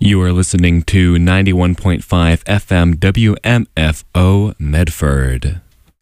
You are listening to 91.5 FM WMFO Medford.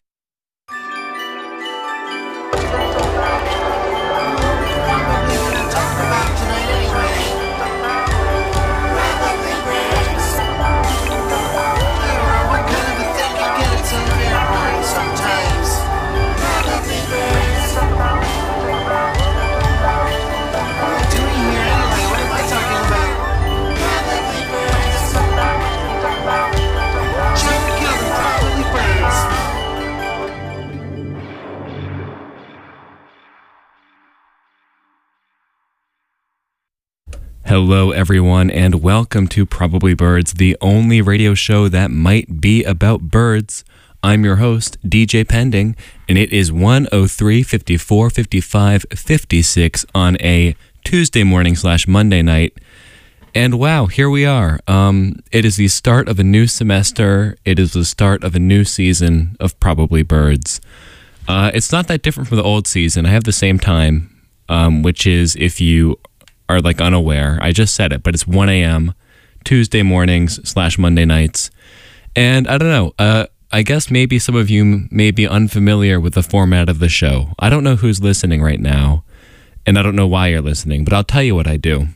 Hello, everyone, and welcome to Probably Birds, the only radio show that might be about birds. I'm your host, DJ Pending, and it is 1:03, 54, 55, 56 on a Tuesday morning / Monday night. And wow, here we are. It is the start of a new semester. It is the start of a new season of Probably Birds. It's not that different from the old season. I have the same time, which is, if you are like unaware, I just said it, but it's 1 a.m. Tuesday mornings / Monday nights. And I don't know, I guess maybe some of you may be unfamiliar with the format of the show. I don't know who's listening right now, and I don't know why you're listening, but I'll tell you what I do.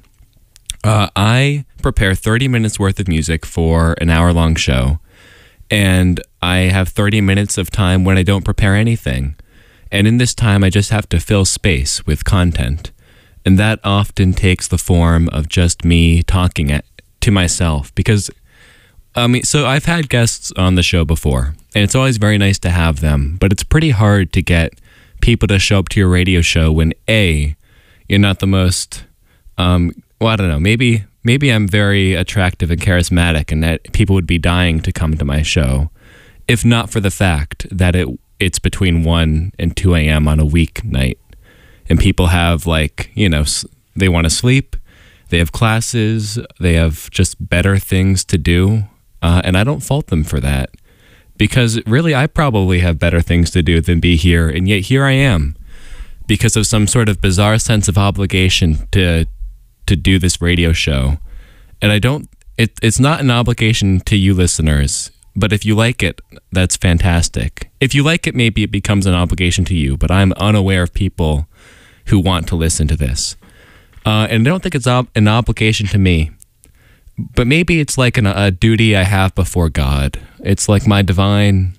I prepare 30 minutes worth of music for an hour-long show, and I have 30 minutes of time when I don't prepare anything. And in this time, I just have to fill space with content. And that often takes the form of just me talking to myself because, so I've had guests on the show before, and it's always very nice to have them, but it's pretty hard to get people to show up to your radio show when A, you're not the most, I don't know, maybe I'm very attractive and charismatic and that people would be dying to come to my show, if not for the fact that it's between 1 and 2 a.m. on a weeknight. And people have they want to sleep, they have classes, they have just better things to do. And I don't fault them for that because really I probably have better things to do than be here. And yet here I am because of some sort of bizarre sense of obligation to do this radio show. And it's not an obligation to you listeners, but if you like it, that's fantastic. If you like it, maybe it becomes an obligation to you, but I'm unaware of people who want to listen to this. And I don't think it's an obligation to me, but maybe it's like a duty I have before God. It's like my divine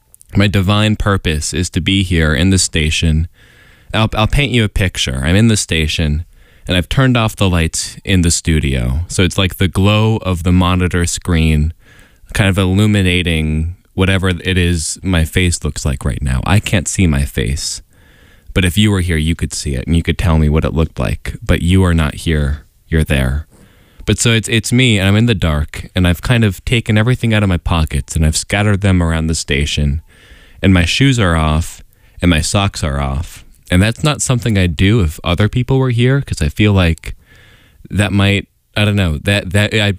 purpose is to be here in the station. I'll paint you a picture. I'm in the station, and I've turned off the lights in the studio. So it's like the glow of the monitor screen kind of illuminating whatever it is my face looks like right now. I can't see my face. But if you were here, you could see it and you could tell me what it looked like. But you are not here. You're there. But so it's me, and I'm in the dark, and I've kind of taken everything out of my pockets, and I've scattered them around the station. And my shoes are off, and my socks are off. And that's not something I'd do if other people were here, because I feel like that might, I don't know, that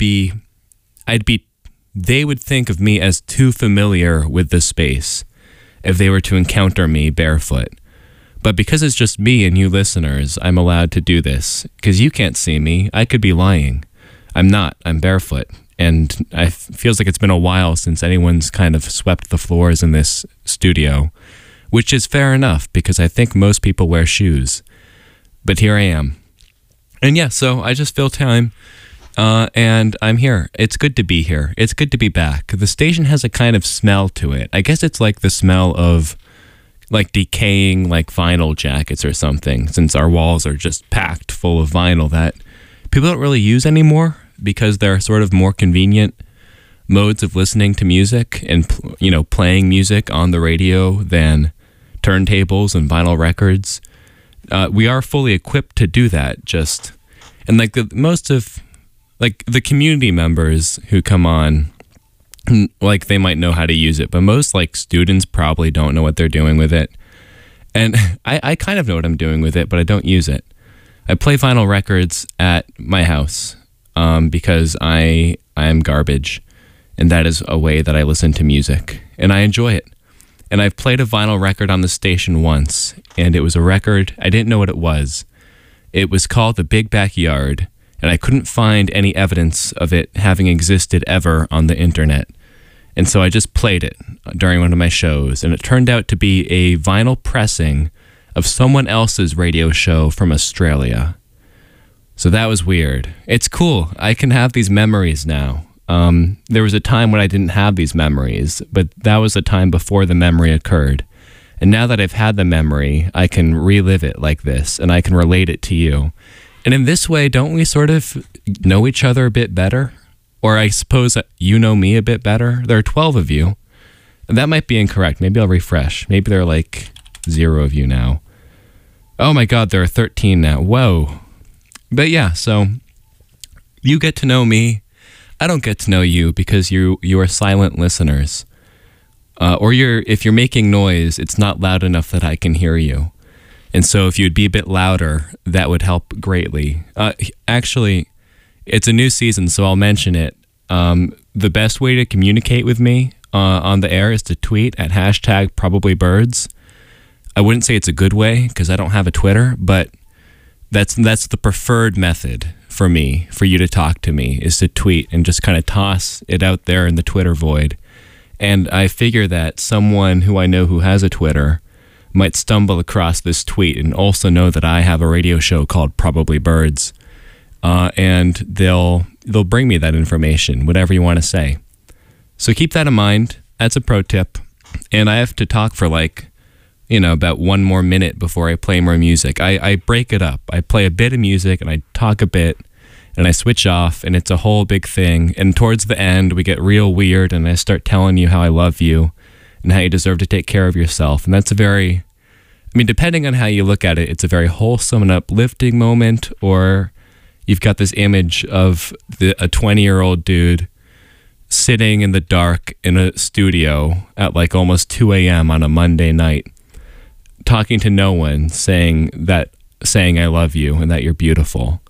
they would think of me as too familiar with the space if they were to encounter me barefoot. But because it's just me and you listeners, I'm allowed to do this. Because you can't see me. I could be lying. I'm not. I'm barefoot. And it feels like it's been a while since anyone's kind of swept the floors in this studio. Which is fair enough, because I think most people wear shoes. But here I am. And yeah, so I just fill time. And I'm here. It's good to be here. It's good to be back. The station has a kind of smell to it. I guess it's like the smell of like decaying like vinyl jackets or something, since our walls are just packed full of vinyl that people don't really use anymore because they're sort of more convenient modes of listening to music and playing music on the radio than turntables and vinyl records. We are fully equipped to do that, and like most of like the community members who come on, like they might know how to use it, but most like students probably don't know what they're doing with it. And I kind of know what I'm doing with it, but I don't use it. I play vinyl records at my house because I am garbage, and that is a way that I listen to music, and I enjoy it. And I've played a vinyl record on the station once, and it was a record, I didn't know what it was. It was called The Big Backyard, and I couldn't find any evidence of it having existed ever on the internet. And so I just played it during one of my shows, and it turned out to be a vinyl pressing of someone else's radio show from Australia. So that was weird. It's cool. I can have these memories now. There was a time when I didn't have these memories, but that was a time before the memory occurred. And now that I've had the memory, I can relive it like this, and I can relate it to you. And in this way, don't we sort of know each other a bit better? Or I suppose you know me a bit better? There are 12 of you. That might be incorrect. Maybe I'll refresh. Maybe there are like 0 of you now. Oh my God, there are 13 now. Whoa. But yeah, so you get to know me. I don't get to know you because you are silent listeners. Or if you're making noise, it's not loud enough that I can hear you. And so if you'd be a bit louder, that would help greatly. Actually, it's a new season, so I'll mention it. The best way to communicate with me on the air is to tweet at #probablybirds. I wouldn't say it's a good way because I don't have a Twitter, but that's the preferred method for me, for you to talk to me, is to tweet and just kind of toss it out there in the Twitter void. And I figure that someone who I know who has a Twitter might stumble across this tweet and also know that I have a radio show called Probably Birds. And they'll bring me that information, whatever you want to say. So keep that in mind. That's a pro tip. And I have to talk for about 1 more minute before I play more music. I break it up. I play a bit of music and I talk a bit and I switch off, and it's a whole big thing. And towards the end, we get real weird and I start telling you how I love you and how you deserve to take care of yourself. And that's depending on how you look at it, it's a very wholesome and uplifting moment, or you've got this image of a 20-year-old dude sitting in the dark in a studio at like almost 2 a.m. on a Monday night, talking to no one, saying I love you and that you're beautiful.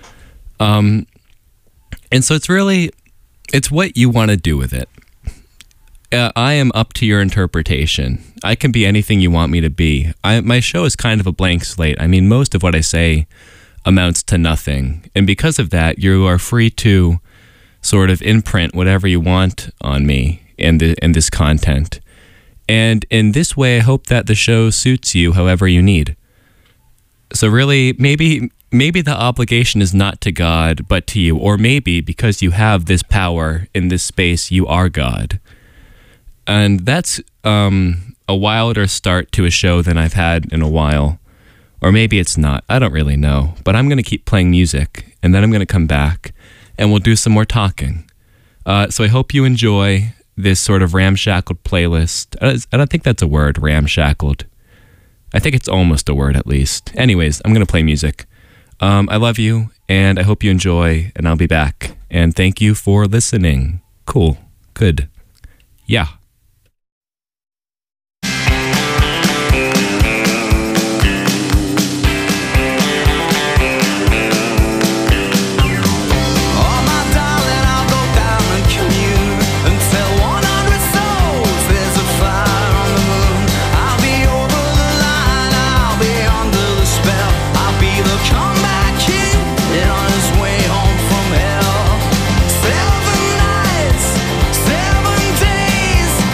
And so it's what you want to do with it. I am up to your interpretation. I can be anything you want me to be. My show is kind of a blank slate. I mean, most of what I say amounts to nothing. And because of that, you are free to sort of imprint whatever you want on me in this content. And in this way, I hope that the show suits you however you need. So really, maybe the obligation is not to God, but to you. Or maybe because you have this power in this space, you are God. And that's a wilder start to a show than I've had in a while. Or maybe it's not. I don't really know. But I'm going to keep playing music, and then I'm going to come back, and we'll do some more talking. So I hope you enjoy this sort of ramshackled playlist. I don't think that's a word, ramshackled. I think it's almost a word, at least. Anyways, I'm going to play music. I love you, and I hope you enjoy, and I'll be back. And thank you for listening. Cool. Good. Yeah. Seven nights, 7 days.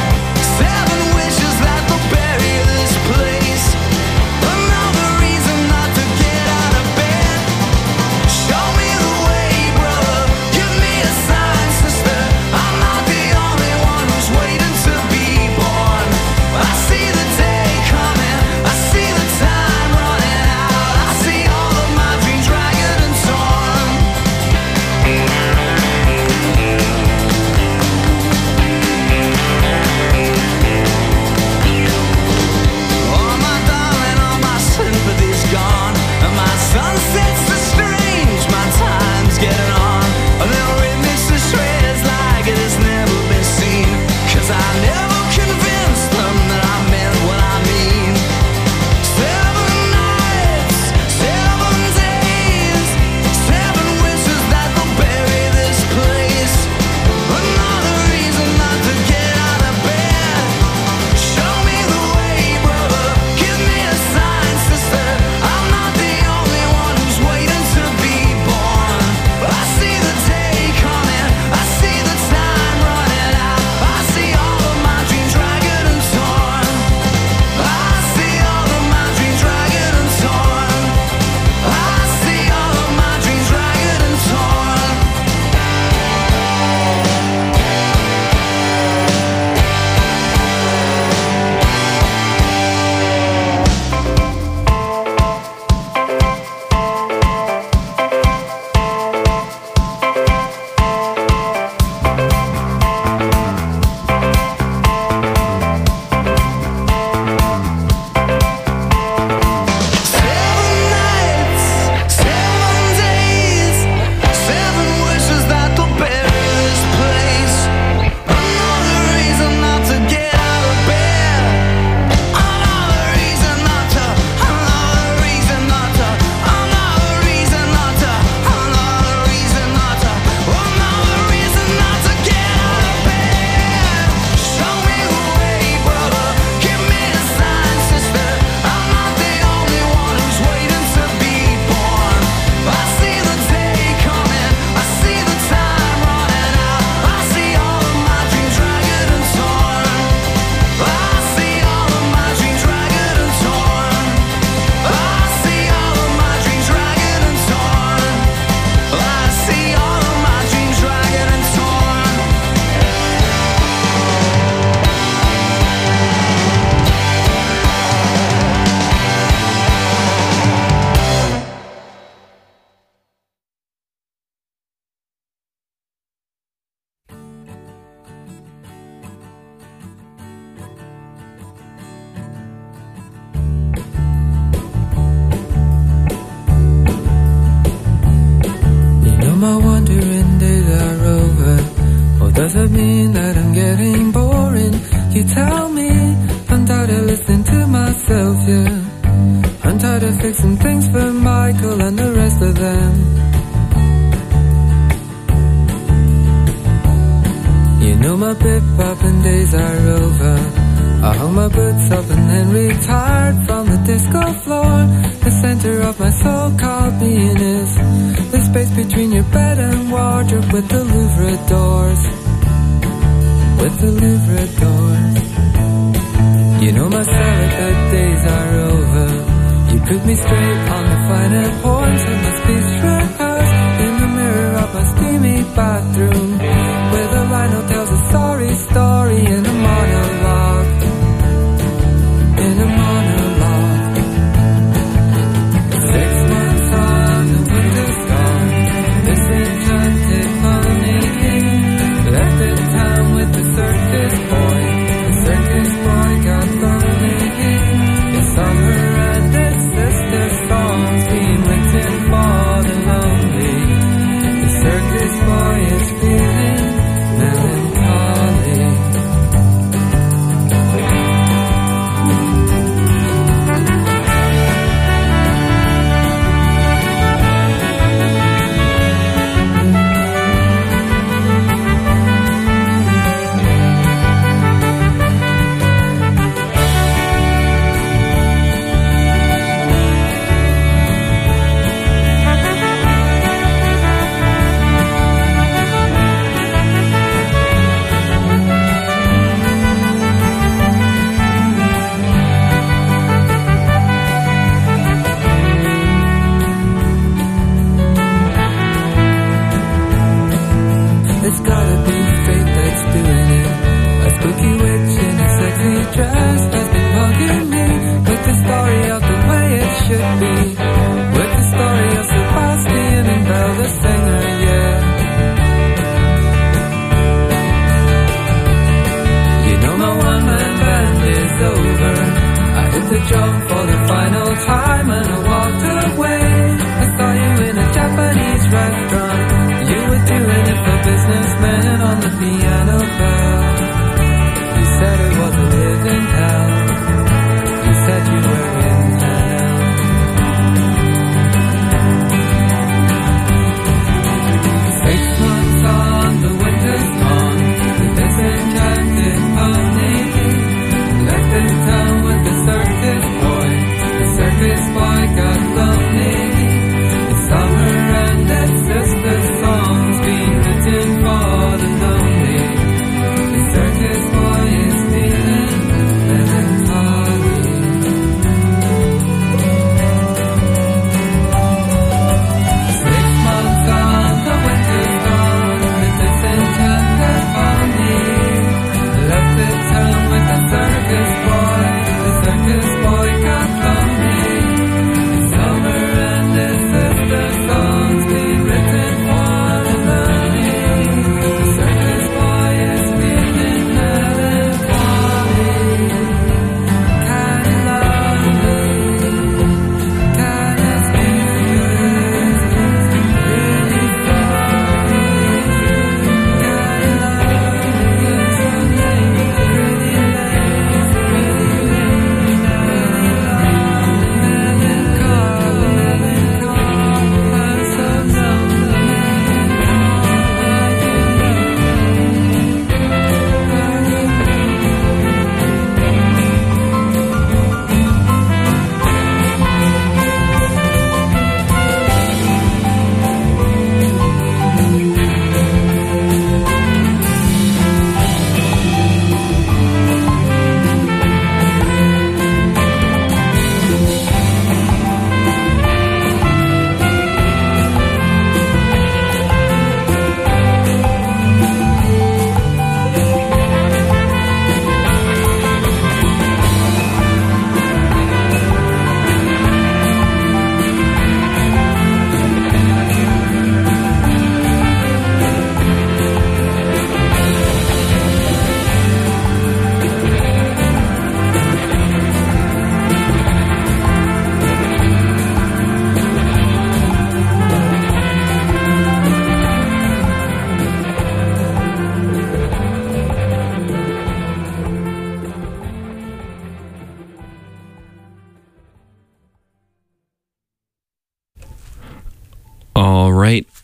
wondering days are over. Or does it mean that I'm getting boring? You tell me. I'm tired of listening to myself, yeah. I'm tired of fixing things for Michael and the rest of them. You know my bip-bopping days are over. I hung my boots up and then retired from the disco floor. The center of my so-called being is the space between your bed and wardrobe with the Louvre doors. With the Louvre doors. You know my celibate days are over. You put me straight on the finer points of my speech rehearsed in the mirror of my steamy bathroom, where the rhino tells a sorry story in a monologue. In a monologue. 6 months on the winter's gone. This enchanted money left the town with the circus boy. The circus boy got lonely. It's summer and its sister songs being written for the lonely. The circus boy is feeling melancholy.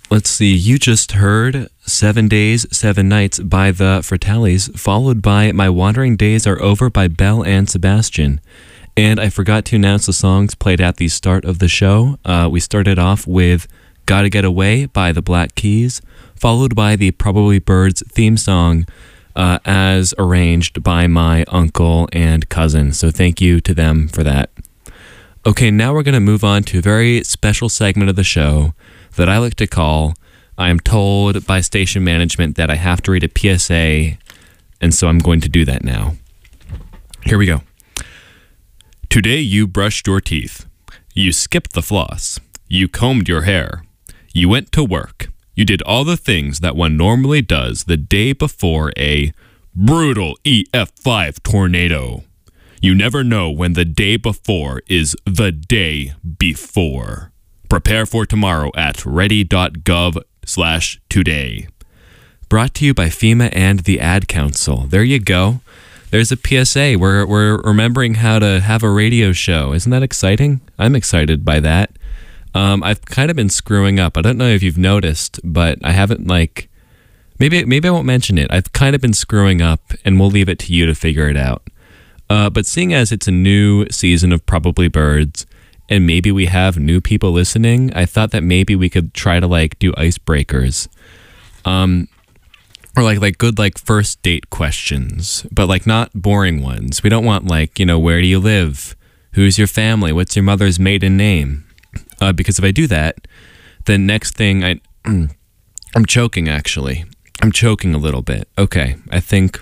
Let's see, you just heard 7 Days, 7 Nights by the Fratellis, followed by My Wandering Days Are Over by Belle and Sebastian. And I forgot to announce the songs played at the start of the show. We started off with Gotta Get Away by the Black Keys, followed by the Probably Birds theme song as arranged by my uncle and cousin. So thank you to them for that. Okay, now we're going to move on to a very special segment of the show that I like to call, I am told by station management that I have to read a PSA, and so I'm going to do that now. Here we go. Today you brushed your teeth. You skipped the floss. You combed your hair. You went to work. You did all the things that one normally does the day before a brutal EF5 tornado. You never know when the day before is the day before. Prepare for tomorrow at ready.gov/today. Brought to you by FEMA and the Ad Council. There you go. There's a PSA. We're remembering how to have a radio show. Isn't that exciting? I'm excited by that. I've kind of been screwing up. I don't know if you've noticed, but I haven't maybe I won't mention it. I've kind of been screwing up, and we'll leave it to you to figure it out. But seeing as it's a new season of Probably Birds, and maybe we have new people listening, I thought that maybe we could try to do icebreakers. Or good first date questions, but not boring ones. We don't want where do you live? Who's your family? What's your mother's maiden name? Because if I do that, the next thing I'm choking actually. I'm choking a little bit. Okay, I think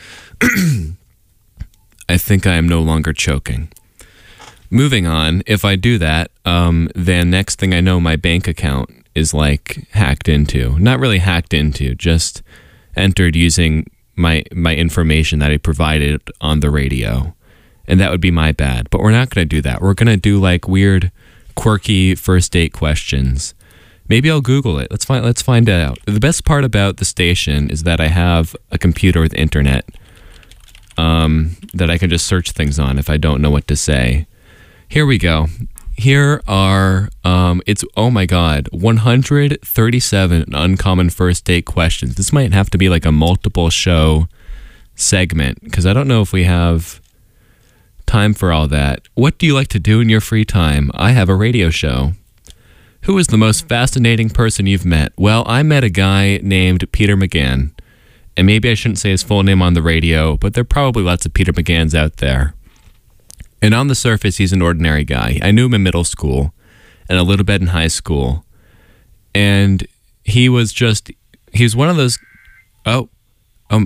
I am no longer choking. Moving on, if I do that, then next thing I know, my bank account is hacked into. Not really hacked into, just entered using my information that I provided on the radio. And that would be my bad. But we're not going to do that. We're going to do weird, quirky first date questions. Maybe I'll Google it. Let's find out. The best part about the station is that I have a computer with internet that I can just search things on if I don't know what to say. Here we go. Here are, it's, oh my God, 137 uncommon first date questions. This might have to be a multiple show segment, because I don't know if we have time for all that. What do you like to do in your free time? I have a radio show. Who is the most fascinating person you've met? Well, I met a guy named Peter McGann. And maybe I shouldn't say his full name on the radio, but there are probably lots of Peter McGanns out there. And on the surface, he's an ordinary guy. I knew him in middle school and a little bit in high school. And he was one of those, oh. Do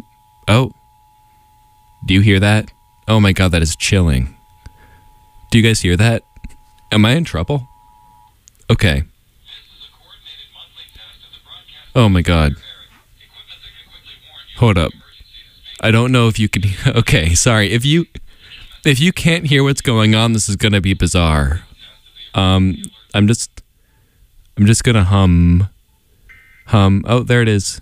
you hear that? Oh my God, that is chilling. Do you guys hear that? Am I in trouble? Okay. Oh my God. Hold up. I don't know if you can. Okay, sorry. If you can't hear what's going on, this is gonna be bizarre. I'm just gonna hum. Oh, there it is.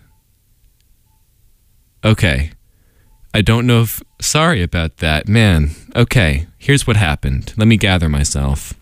Okay. I don't know if. Sorry about that, man. Okay, here's what happened. Let me gather myself.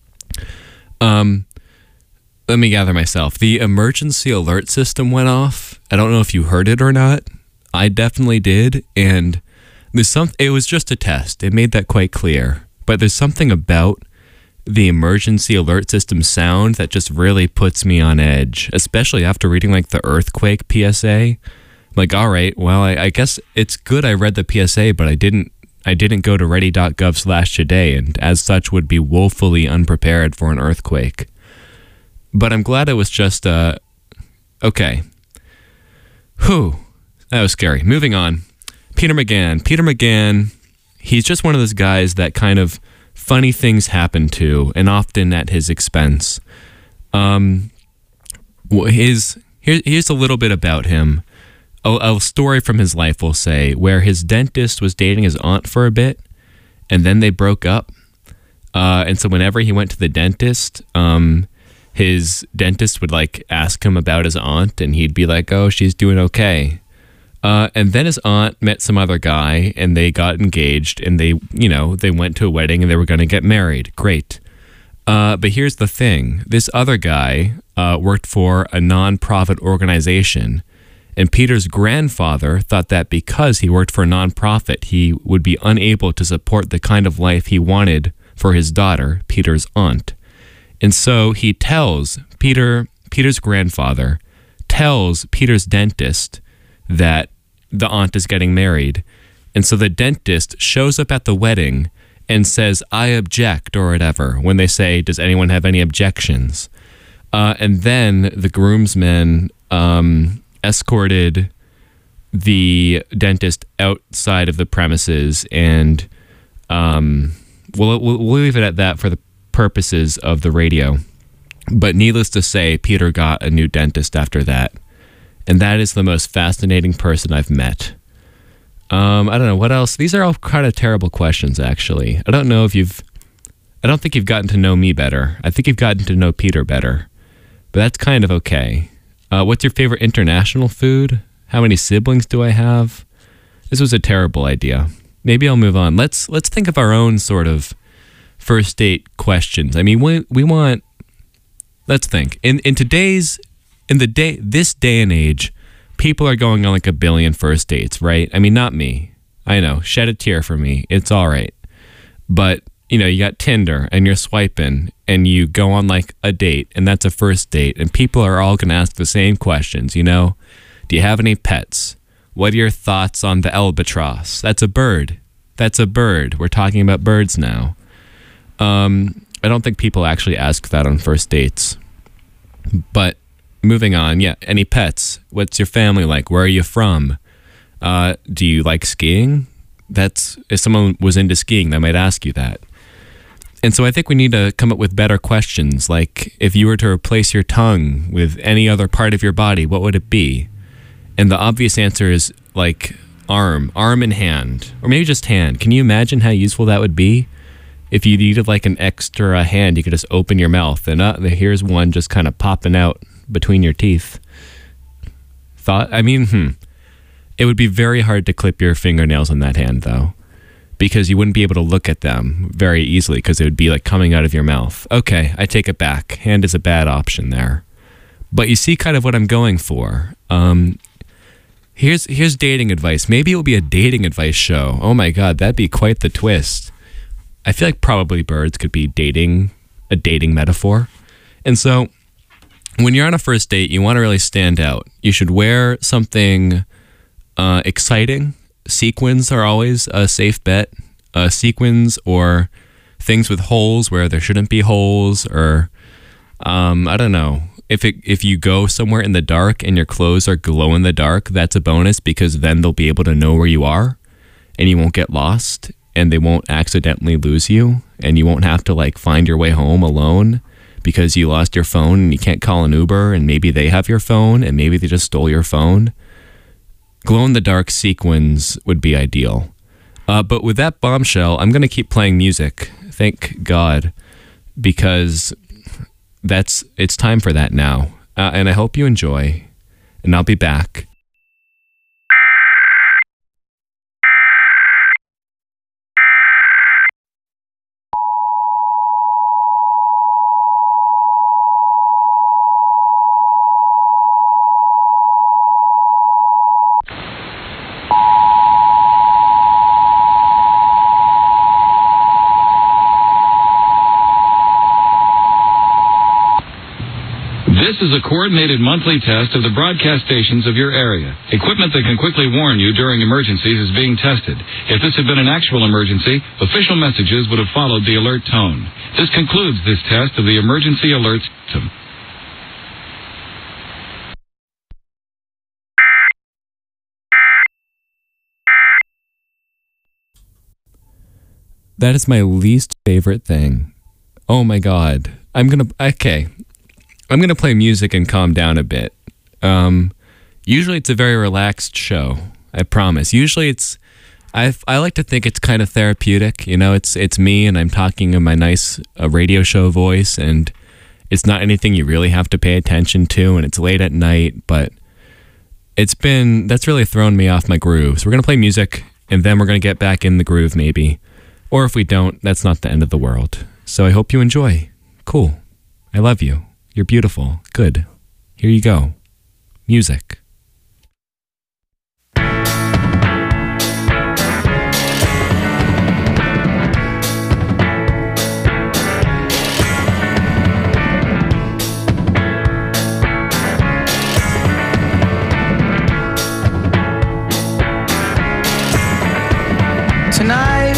The emergency alert system went off. I don't know if you heard it or not. I definitely did, and it was just a test. It made that quite clear. But there's something about the emergency alert system sound that just really puts me on edge, especially after reading the earthquake PSA. All right, well, I guess it's good I read the PSA, but I didn't go to ready.gov/today, and as such would be woefully unprepared for an earthquake. But I'm glad it was just, okay. Whew, that was scary. Moving on. Peter McGann, he's just one of those guys that kind of funny things happen to, and often at his expense. Here's a little bit about him. A story from his life, we'll say, where his dentist was dating his aunt for a bit, and then they broke up. And so whenever he went to the dentist, his dentist would ask him about his aunt, and he'd be like, oh, she's doing okay. And then his aunt met some other guy, and they got engaged, and they went to a wedding, and they were going to get married. Great. But here's the thing. This other guy worked for a nonprofit organization, and Peter's grandfather thought that because he worked for a nonprofit, he would be unable to support the kind of life he wanted for his daughter, Peter's aunt. And so he tells Peter's grandfather tells Peter's dentist that the aunt is getting married. And so the dentist shows up at the wedding and says, "I object," or whatever, when they say, "Does anyone have any objections?" And then the groomsmen escorted the dentist outside of the premises, and we'll leave it at that for the purposes of the radio. But needless to say, Peter got a new dentist after that. And that is the most fascinating person I've met. I don't know, what else? These are all kind of terrible questions, actually. I don't think you've gotten to know me better. I think you've gotten to know Peter better. But that's kind of okay. What's your favorite international food? How many siblings do I have? This was a terrible idea. Maybe I'll move on. Let's think of our own sort of first date questions. I mean, we want... Let's think. This day and age, people are going on like 1 billion first dates, right? I mean, not me. I know. Shed a tear for me. It's all right. But, you got Tinder and you're swiping and you go on like a date and that's a first date and people are all going to ask the same questions, Do you have any pets? What are your thoughts on the albatross? That's a bird. We're talking about birds now. I don't think people actually ask that on first dates. But moving on, yeah, any pets? What's your family like? Where are you from? Do you like skiing? If someone was into skiing, they might ask you that. And so I think we need to come up with better questions, like if you were to replace your tongue with any other part of your body, what would it be? And the obvious answer is like arm and hand, or maybe just hand. Can you imagine how useful that would be? If you needed like an extra hand, you could just open your mouth and here's one just kind of popping out between your teeth. It would be very hard to clip your fingernails on that hand though, because you wouldn't be able to look at them very easily because it would be like coming out of your mouth. Okay, I take it back. Hand is a bad option there. But you see kind of what I'm going for. Here's dating advice. Maybe it will be a dating advice show. Oh my God, that'd be quite the twist. I feel like probably birds could be a dating metaphor. And so when you're on a first date, you want to really stand out. You should wear something exciting. Sequins are always a safe bet. Sequins or things with holes where there shouldn't be holes, or I don't know. If you go somewhere in the dark and your clothes are glow in the dark, that's a bonus because then they'll be able to know where you are and you won't get lost. And they won't accidentally lose you, and you won't have to like find your way home alone because you lost your phone and you can't call an Uber, and maybe they have your phone and maybe they just stole your phone. Glow-in-the-dark sequins would be ideal. But with that bombshell, I'm going to keep playing music, thank God, because it's time for that now. And I hope you enjoy, and I'll be back. This is a coordinated monthly test of the broadcast stations of your area. Equipment that can quickly warn you during emergencies is being tested. If this had been an actual emergency, official messages would have followed the alert tone. This concludes this test of the emergency alert system. That is my least favorite thing. Oh my God. I'm going to play music and calm down a bit. Usually it's a very relaxed show, I promise. Usually I like to think it's kind of therapeutic. It's me and I'm talking in my nice radio show voice, and it's not anything you really have to pay attention to, and it's late at night, but that's really thrown me off my groove. So we're going to play music, and then we're going to get back in the groove maybe. Or if we don't, that's not the end of the world. So I hope you enjoy. Cool. I love you. You're beautiful. Good. Here you go. Music. Tonight,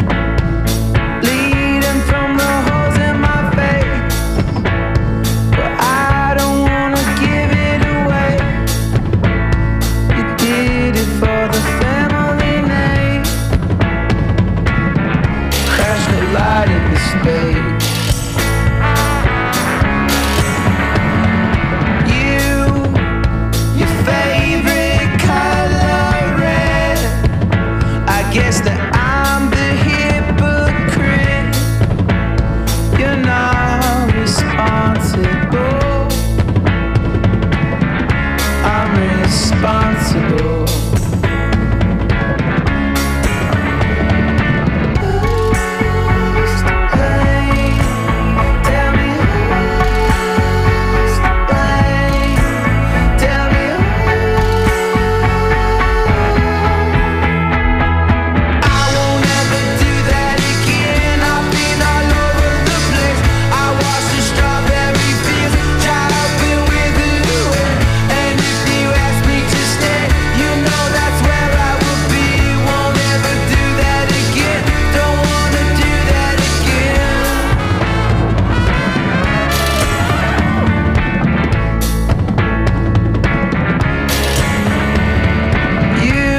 bleeding from the holes in my face, but I don't wanna give it away. You did it for the family name. Crash collide into space. Your favorite color red. I guess that I'm the hypocrite. You're not responsible. I'm responsible. Who's to blame? Tell me who's to blame? Tell me I won't ever do that again. I've been all over the place. I watched the strawberry fields dry up and wither away. And if you ask me to stay, you know that's where I will be. Won't ever do that again. Don't wanna do that again. You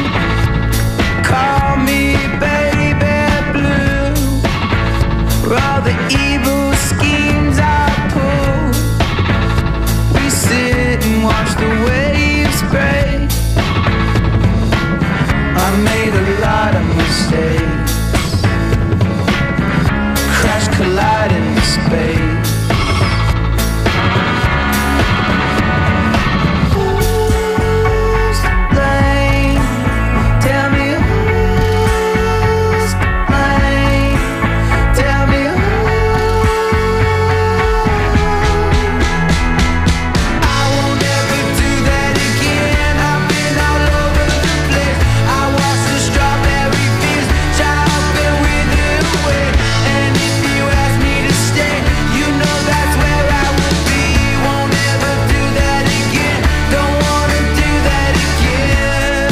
call me baby blue for all the evil schemes I pull. We sit and watch the waves break. I made a lot of mistakes. Crash collide into space. Who's to blame? Tell me who's to blame? Tell me I won't ever do that again. I've been all over the place. I watched the strawberry fields dry up and wither away. And if you ask me to stay, you know that's where I will be. Won't ever do that again. Don't wanna do that again.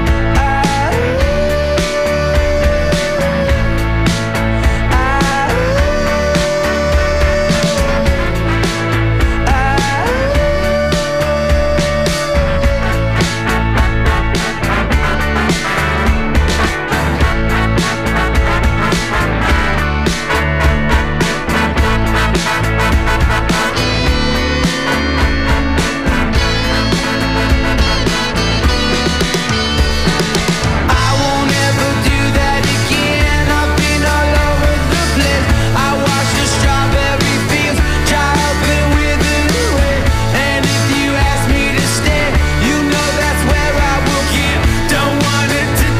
I won't ever do that again. I've been all over the place. I watched the strawberry fields dry up and wither away. And if you ask me to stay, you know that's where I will get. Don't wanna do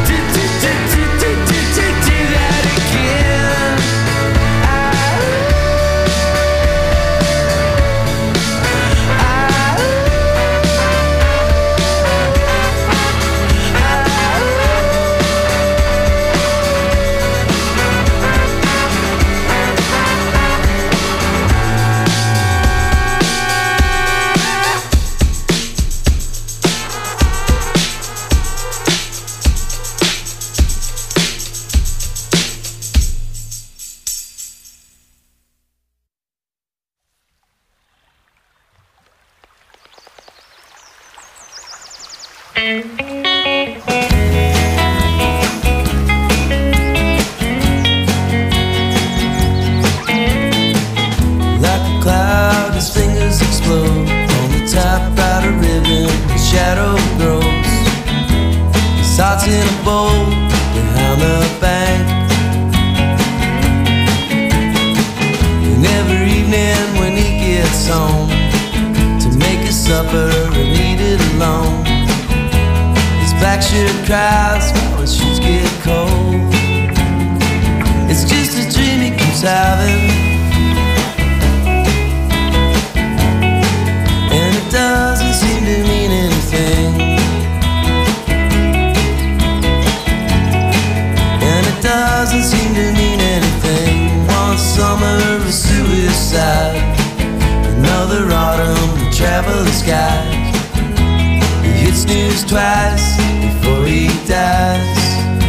that again. Like a cloud, his fingers explode on the top out of ribbon. The shadow grows. His heart's in a bowl behind the bank. And every evening when he gets home to make his supper and eat it alone, his black shirt cries while his shoes get cold. It's just a dream he keeps having. to mean anything. And it doesn't seem to mean anything. One summer of suicide, another autumn to travel the skies. He hits snooze twice before he dies.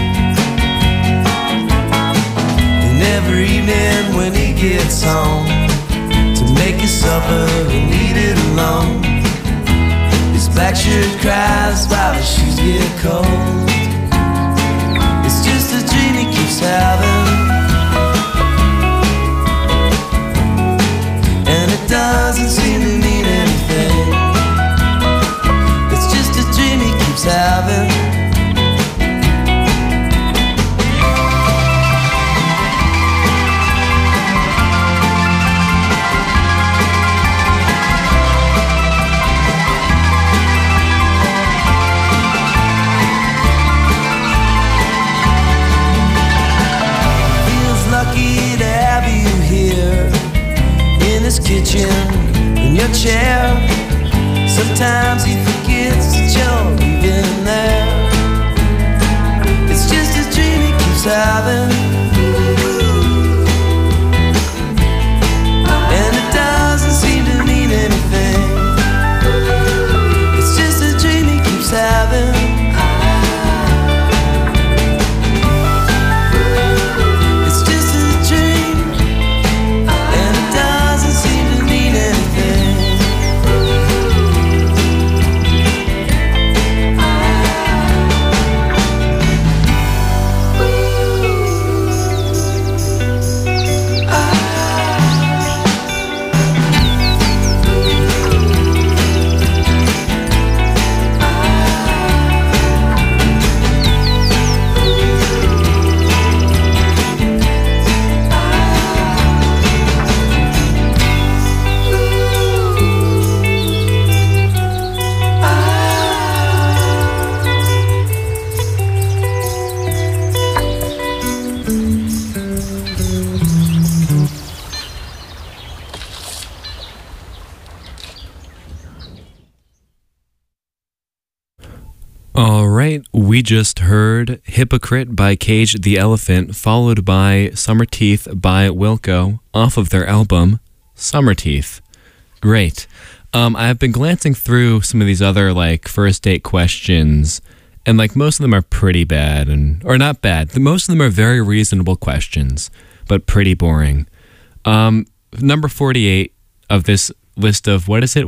And every evening when he gets home to make his supper and eat it alone, his black shirt cries while his shoes get cold. It's just a dream he keeps having, and it doesn't seem to mean anything. It's just a dream he keeps having. Kitchen, in your chair. Sometimes he forgets that you're even there. It's just a dream he keeps having, and it doesn't seem to mean anything. It's just a dream he keeps having. We just heard Hypocrite by Cage the Elephant, followed by Summer Teeth by Wilco off of their album Summer Teeth. Great. I've been glancing through some of these other first date questions, and most of them are pretty bad, or not bad. Most of them are very reasonable questions, but pretty boring. Number 48 of this list of,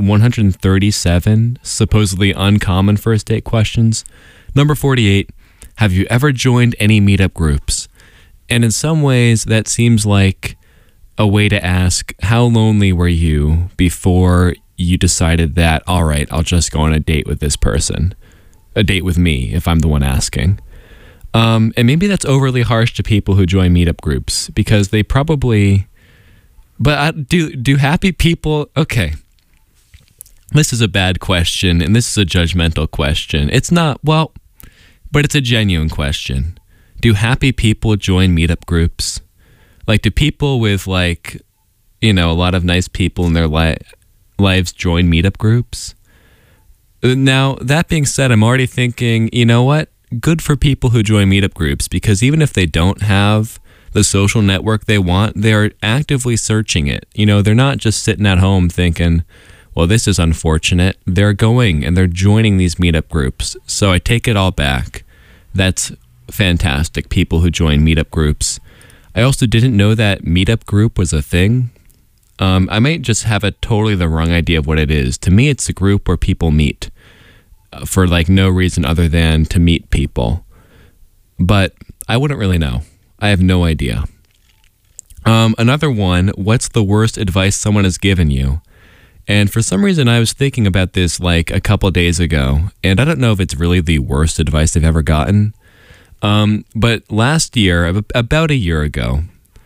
137 supposedly uncommon first date questions. Number 48, have you ever joined any meetup groups? And in some ways, that seems like a way to ask, how lonely were you before you decided that, all right, I'll just go on a date with this person. A date with me, if I'm the one asking. And maybe that's overly harsh to people who join meetup groups, because they probably... But do happy people... Okay. This is a bad question, and this is a judgmental question. It's not, but it's a genuine question. Do happy people join meetup groups? Do people with, a lot of nice people in their lives join meetup groups? Now, that being said, I'm already thinking, you know what? Good for people who join meetup groups, because even if they don't have the social network they want, they're actively searching it. They're not just sitting at home thinking, well, this is unfortunate. They're going and they're joining these meetup groups. So I take it all back. That's fantastic, people who join meetup groups. I also didn't know that meetup group was a thing. I might just have totally the wrong idea of what it is. To me, it's a group where people meet for no reason other than to meet people. But I wouldn't really know. I have no idea. Another one, what's the worst advice someone has given you? And for some reason, I was thinking about this a couple of days ago, and I don't know if it's really the worst advice I've ever gotten. But last year, about a year ago,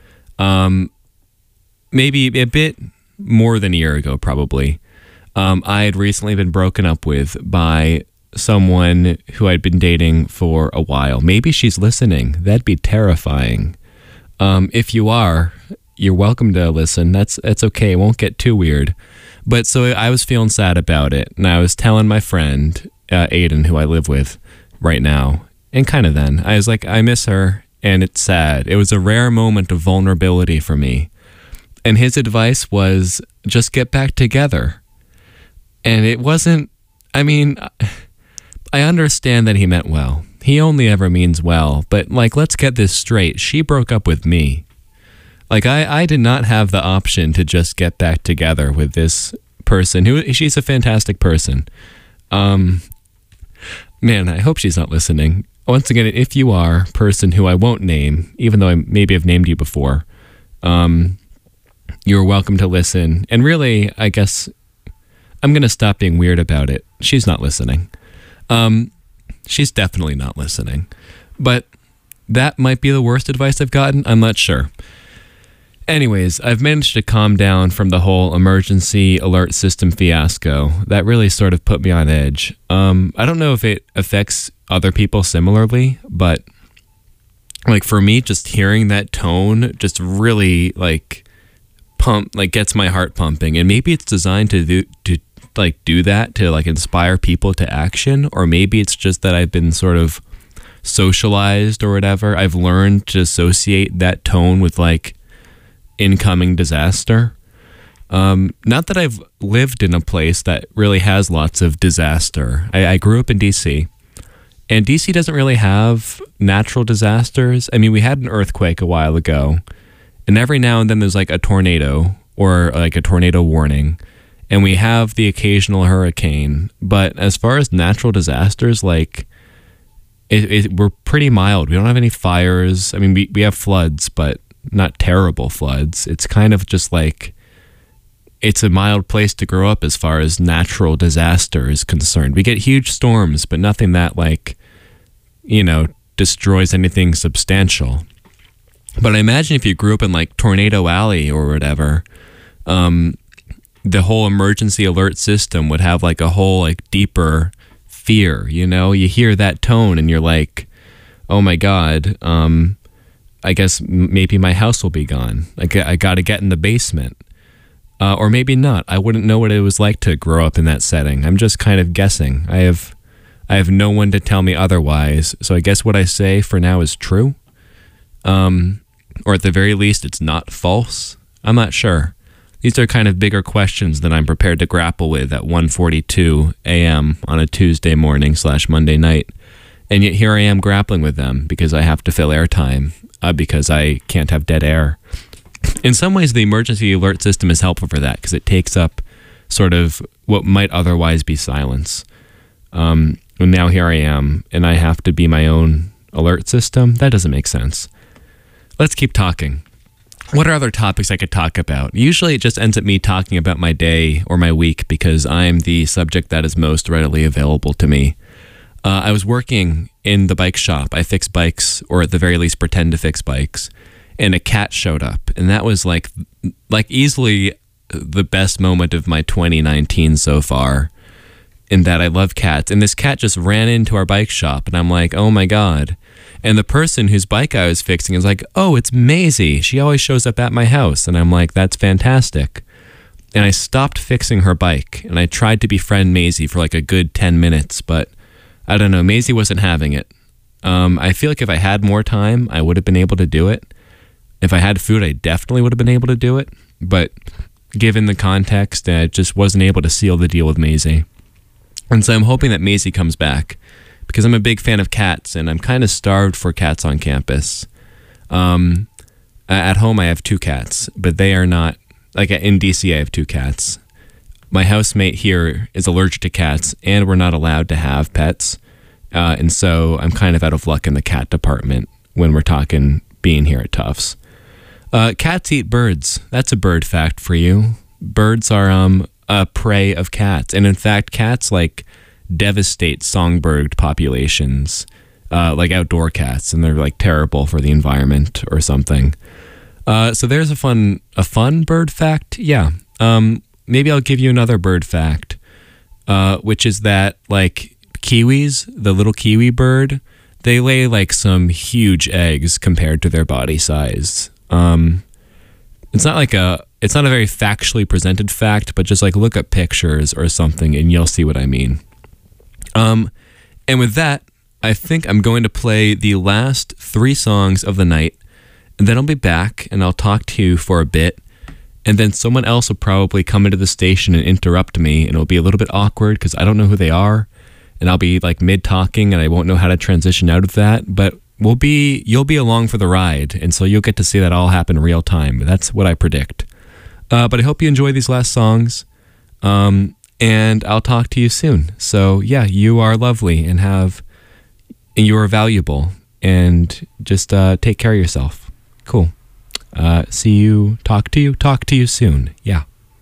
maybe a bit more than a year ago, probably, I had recently been broken up with by someone who I'd been dating for a while. Maybe she's listening. That'd be terrifying. If you are, you're welcome to listen. That's okay. It won't get too weird. But so I was feeling sad about it, and I was telling my friend Aiden, who I live with right now, and kind of then I was like, I miss her, and it's sad. It was a rare moment of vulnerability for me, and his advice was just get back together. And it wasn't. I mean, I understand that he meant well. He only ever means well, but like, let's get this straight. She broke up with me. Like, I did not have the option to just get back together with this person she's a fantastic person. Man, I hope she's not listening. Once again, if you are, person who I won't name, even though I maybe have named you before, you're welcome to listen. And really, I guess I'm going to stop being weird about it. She's not listening. She's definitely not listening. But that might be the worst advice I've gotten. I'm not sure. Anyways, I've managed to calm down from the whole emergency alert system fiasco. That really sort of put me on edge. I don't know if it affects other people similarly, but like for me, just hearing that tone just really gets my heart pumping. And maybe it's designed to do that to like inspire people to action, or maybe it's just that I've been sort of socialized or whatever. I've learned to associate that tone with like incoming disaster. Not that I've lived in a place that really has lots of disaster. I grew up in DC, and DC doesn't really have natural disasters. I mean, we had an earthquake a while ago, and every now and then there's like a tornado or like a tornado warning, and we have the occasional hurricane. But as far as natural disasters, like we're pretty mild. We don't have any fires. I mean, we have floods, but not terrible floods. It's kind of just like, it's a mild place to grow up as far as natural disaster is concerned. We get huge storms, but nothing that like, destroys anything substantial. But I imagine if you grew up in like Tornado Alley or whatever, the whole emergency alert system would have like a whole like deeper fear, you hear that tone and you're like, oh my God, I guess maybe my house will be gone. I got to get in the basement. Or maybe not. I wouldn't know what it was like to grow up in that setting. I'm just kind of guessing. I have no one to tell me otherwise. So I guess what I say for now is true. Or at the very least, it's not false. I'm not sure. These are kind of bigger questions than I'm prepared to grapple with at 1:42 a.m. on a Tuesday morning / Monday night. And yet here I am grappling with them because I have to fill airtime. Because I can't have dead air. In some ways, the emergency alert system is helpful for that because it takes up sort of what might otherwise be silence. And now here I am, and I have to be my own alert system. That doesn't make sense. Let's keep talking. What are other topics I could talk about? Usually it just ends up me talking about my day or my week because I'm the subject that is most readily available to me. I was working in the bike shop. I fix bikes, or at the very least pretend to fix bikes, and a cat showed up. And that was like easily the best moment of my 2019 so far, in that I love cats. And this cat just ran into our bike shop, and I'm like, oh my God. And the person whose bike I was fixing is like, oh, it's Maisie. She always shows up at my house. And I'm like, that's fantastic. And I stopped fixing her bike, and I tried to befriend Maisie for like a good 10 minutes, but I don't know, Maisie wasn't having it. I feel like if I had more time, I would have been able to do it. If I had food, I definitely would have been able to do it. But given the context, I just wasn't able to seal the deal with Maisie. And so I'm hoping that Maisie comes back because I'm a big fan of cats, and I'm kind of starved for cats on campus. At home, I have 2 cats, but they are not, like in DC, I have 2 cats. My housemate here is allergic to cats, and we're not allowed to have pets. And so I'm kind of out of luck in the cat department when we're talking being here at Tufts. Cats eat birds. That's a bird fact for you. Birds are a prey of cats. And in fact, cats like devastate songbird populations, like outdoor cats, and they're like terrible for the environment or something. So there's a fun bird fact. Yeah. Maybe I'll give you another bird fact, which is that like kiwis, the little kiwi bird, they lay like some huge eggs compared to their body size. it's not a very factually presented fact, but just like look up pictures or something and you'll see what I mean. And with that, I think I'm going to play the last 3 songs of the night, and then I'll be back and I'll talk to you for a bit, and then someone else will probably come into the station and interrupt me, and it'll be a little bit awkward because I don't know who they are, and I'll be like mid-talking and I won't know how to transition out of that, but you'll be along for the ride, and so you'll get to see that all happen real time. That's what I predict. But I hope you enjoy these last songs, and I'll talk to you soon. So yeah, you are lovely and you are valuable, and just take care of yourself. Cool. Talk to you soon. Yeah.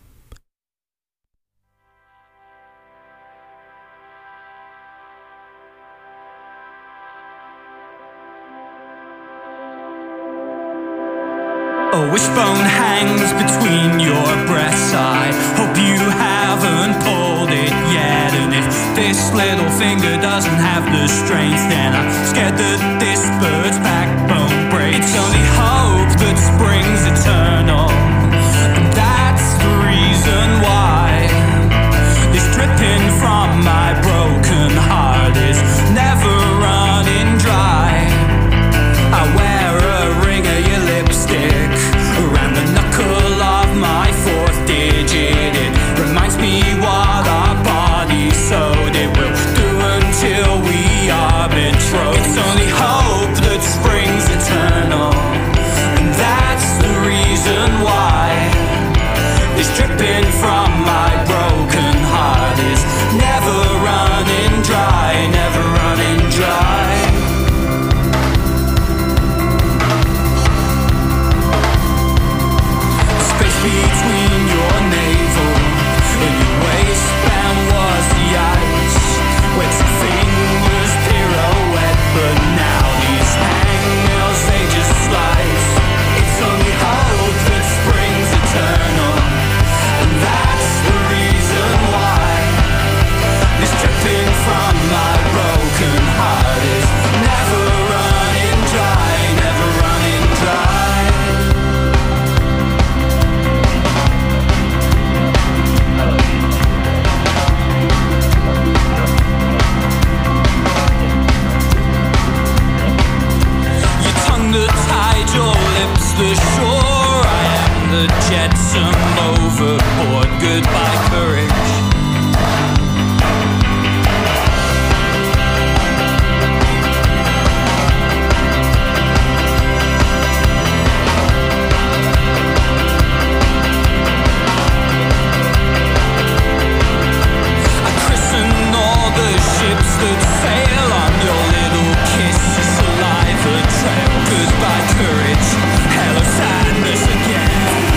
A wishbone hangs between your breasts. I hope you haven't pulled it yet. And if this little finger doesn't have the strength, then I'm scared that this bird's backbone breaks. It's only hope that springs eternal, and that's the reason why this dripping from my broken heart is never running dry. I wear a ring of your lipstick around the knuckle of my 4th digit. It reminds me what our bodies sewed. It will do until we are betrothed. It's only hope that springs eternal, and that's the reason why this dripping from my broken heart is never running dry, never running dry. Between your navel and your waistband was the ice, where 2 fingers pirouette, but now these hangnails they just slice. It's only hope that springs eternal, and that's the reason why this dripping from my broken heart is never running dry, never running dry. That tied your lips the shore. I am the jetsam overboard. Goodbye, courage. I christen all the ships that sail on your little kiss, saliva trail. Goodbye, courage. Hello, sadness again.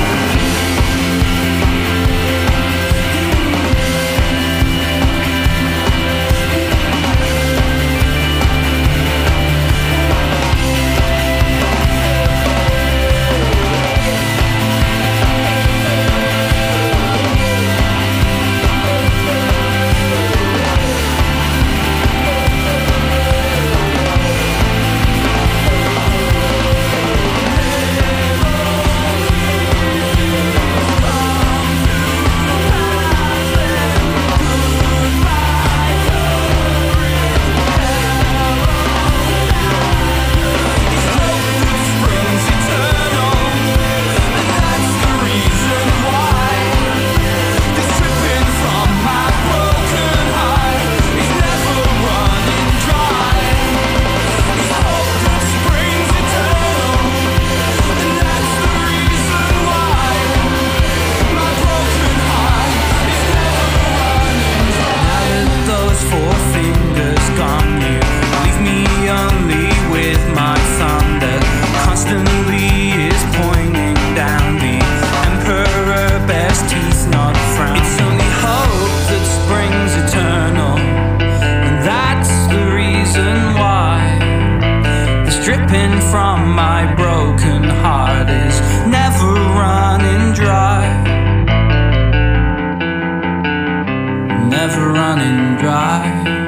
Never running dry.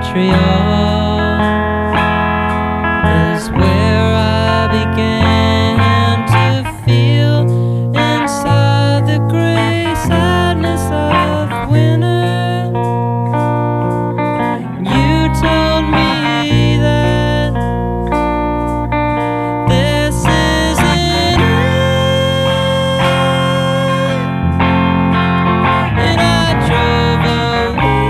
Montreal is where I began to feel inside the gray sadness of winter. You told me that this isn't it, and I drove away.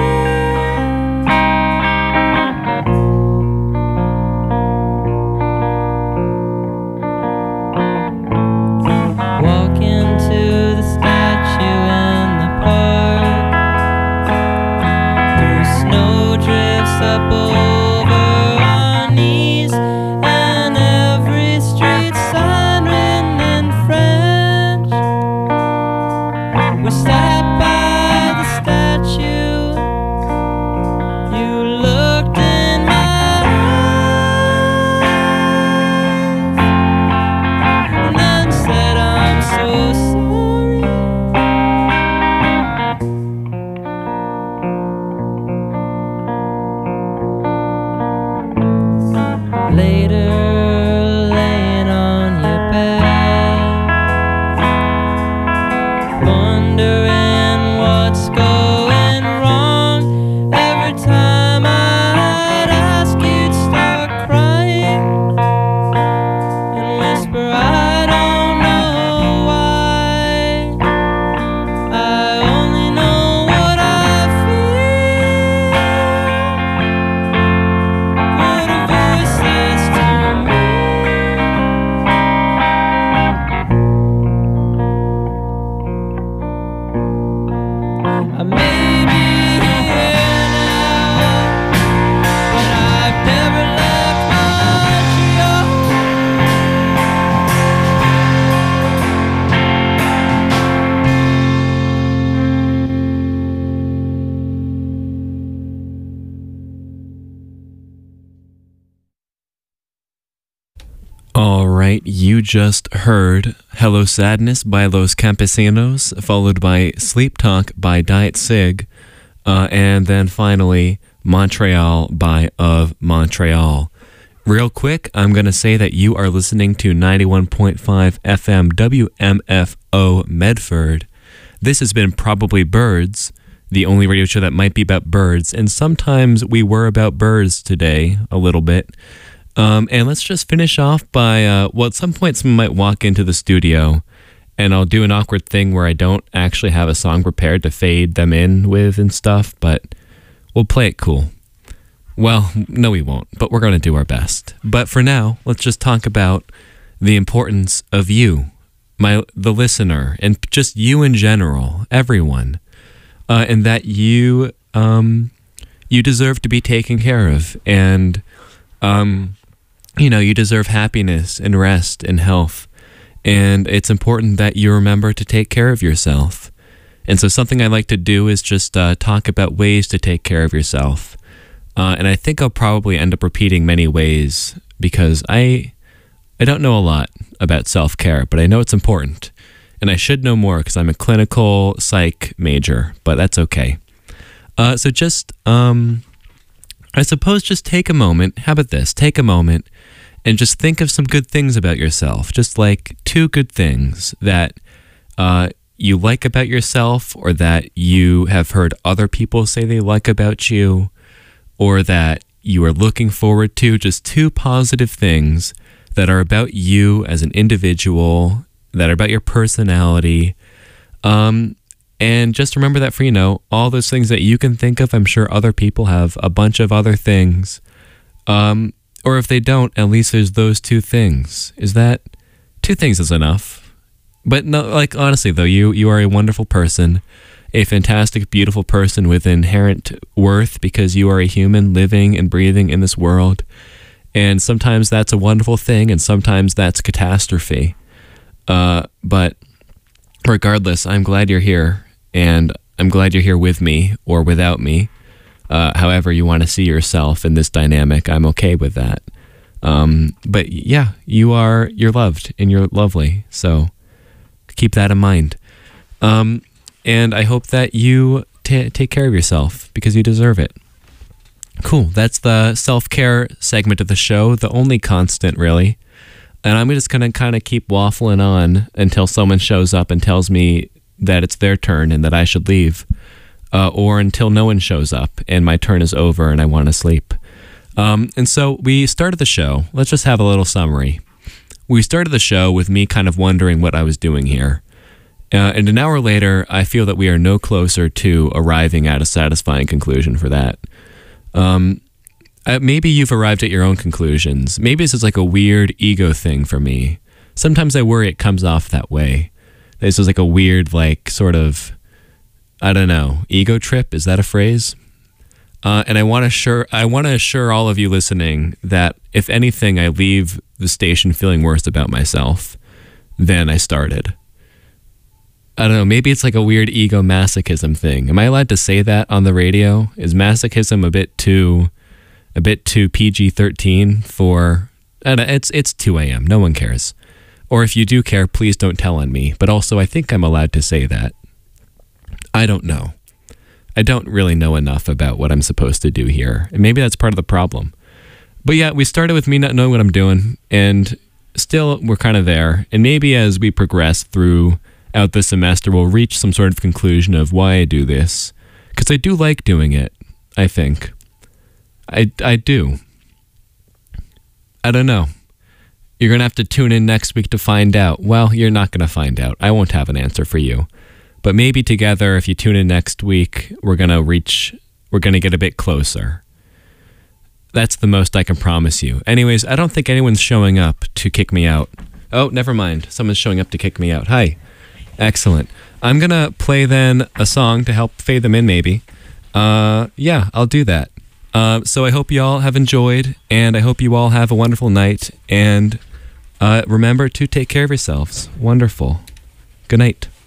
Walking to the statue in the park, through snowdrifts up over our knees, and every street sign written in French. We sat by the statue. You looked in my eyes and then said, I'm so sorry. Later, laying on your bed, wondering what's going wrong. Every time I'd ask, you'd start crying and whisper, I don't know why. I only know what I feel, what a voice says to me. I may be here now, but I've never left Montreal. All right, you just heard Hello Sadness by Los Campesinos, followed by Sleep Talk by Diet Sig, and then finally Montreal by Of Montreal. Real quick, I'm going to say that you are listening to 91.5 FM WMFO Medford. This has been Probably Birds, the only radio show that might be about birds, and sometimes we were about birds today, a little bit. And let's just finish off by, well, at some point someone might walk into the studio and I'll do an awkward thing where I don't actually have a song prepared to fade them in with and stuff, but we'll play it cool. Well, no we won't, but we're going to do our best. But for now, let's just talk about the importance of you, the listener, and just you in general, everyone, and that you deserve to be taken care of, and you deserve happiness and rest and health. And it's important that you remember to take care of yourself. And so something I like to do is just talk about ways to take care of yourself. And I think I'll probably end up repeating many ways because I don't know a lot about self-care, but I know it's important. And I should know more because I'm a clinical psych major, but that's okay. So just, I suppose just take a moment. How about this? Take a moment and just think of some good things about yourself. Just like 2 good things that you like about yourself, or that you have heard other people say they like about you, or that you are looking forward to. Just 2 positive things that are about you as an individual, that are about your personality. And just remember that for, all those things that you can think of, I'm sure other people have a bunch of other things. Or if they don't, at least there's those 2 things. Is that 2 things is enough? But no, like, honestly though, you are a wonderful person, a fantastic, beautiful person with inherent worth because you are a human living and breathing in this world. And sometimes that's a wonderful thing, and sometimes that's catastrophe. But regardless, I'm glad you're here, and I'm glad you're here with me or without me. However you want to see yourself in this dynamic, I'm okay with that. But yeah, you're loved and you're lovely. So keep that in mind. And I hope that you take care of yourself because you deserve it. Cool. That's the self-care segment of the show, the only constant, really. And I'm just going to kind of keep waffling on until someone shows up and tells me that it's their turn and that I should leave. Or until no one shows up and my turn is over and I want to sleep. And so we started the show. Let's just have a little summary. We started the show with me kind of wondering what I was doing here. And an hour later, I feel that we are no closer to arriving at a satisfying conclusion for that. Maybe you've arrived at your own conclusions. Maybe this is like a weird ego thing for me. Sometimes I worry it comes off that way. This is like a weird, like, sort of, I don't know, ego trip. Is that a phrase? And I want to assure all of you listening that if anything, I leave the station feeling worse about myself than I started. I don't know, maybe it's like a weird ego masochism thing. Am I allowed to say that on the radio? Is masochism a bit too PG-13 for, I don't know, it's 2 a.m. No one cares. Or if you do care, please don't tell on me. But also, I think I'm allowed to say that. I don't know. I don't really know enough about what I'm supposed to do here. And maybe that's part of the problem. But yeah, we started with me not knowing what I'm doing, and still we're kind of there. And maybe as we progress throughout the semester, we'll reach some sort of conclusion of why I do this. Because I do like doing it, I think. I do. I don't know. You're going to have to tune in next week to find out. Well, you're not going to find out. I won't have an answer for you. But maybe together, if you tune in next week, we're going to get a bit closer. That's the most I can promise you. Anyways, I don't think anyone's showing up to kick me out. Oh, never mind. Someone's showing up to kick me out. Hi. Excellent. I'm going to play then a song to help fade them in maybe. Yeah, I'll do that. So I hope you all have enjoyed, and I hope you all have a wonderful night. And remember to take care of yourselves. Wonderful. Good night.